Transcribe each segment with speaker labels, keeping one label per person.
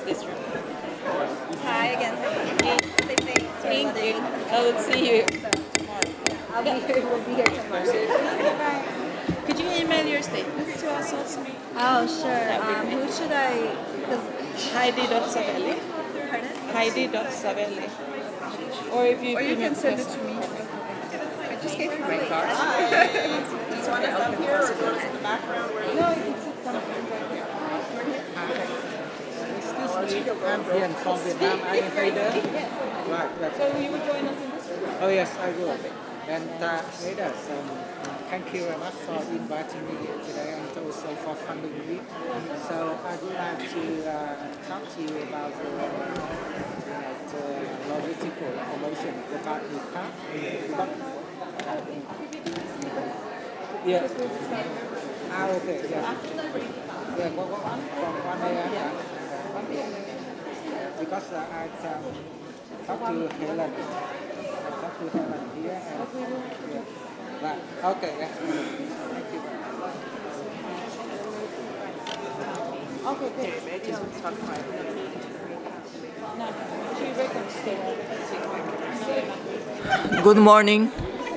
Speaker 1: Hi again. Same thing. Sorry, Ing.
Speaker 2: I will see you.
Speaker 1: I'll be here. We'll be here tomorrow.
Speaker 2: Could you email your statements to us also?
Speaker 1: Oh, sure.
Speaker 2: That would be
Speaker 1: Who
Speaker 2: great.
Speaker 1: should I? Cause,
Speaker 2: Heidi.Savelli.
Speaker 1: pardon?
Speaker 2: Heidi.Savelli. Or if you
Speaker 3: Or you
Speaker 2: email
Speaker 3: can
Speaker 2: to
Speaker 3: send it
Speaker 2: us.
Speaker 3: to me. I just gave you my card.
Speaker 1: Do you want us up here or do you want us in the background?
Speaker 3: No, you can sit down right here.
Speaker 4: Excuse me, I'm Ian from Vietnam. Are you Haider? Right, that's
Speaker 2: So you will join us in this room?
Speaker 4: Oh, yes, I will. And Haider, thank you very much for inviting me here today and also for funding me. So I'd like to talk to you about the logistical information about the park. Yeah. Okay, yes. Yeah, from 1 a.m. Because I talked to Helen. I talked to Helen here and yeah. Right. Okay, that's good. Thank you very much.
Speaker 3: Good morning.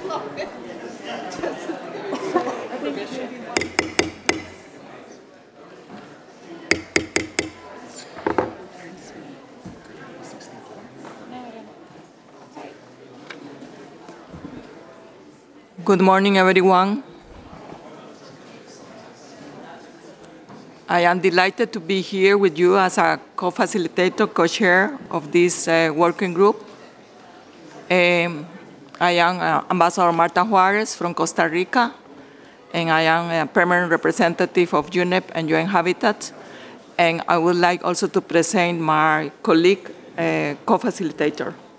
Speaker 3: Good morning, everyone. I am delighted to be here with you as a co-facilitator, co-chair of this working group. I am Ambassador Marta Juarez from Costa Rica, and I am a permanent representative of UNEP and UN Habitat. And I would like also to present my colleague, co-facilitator.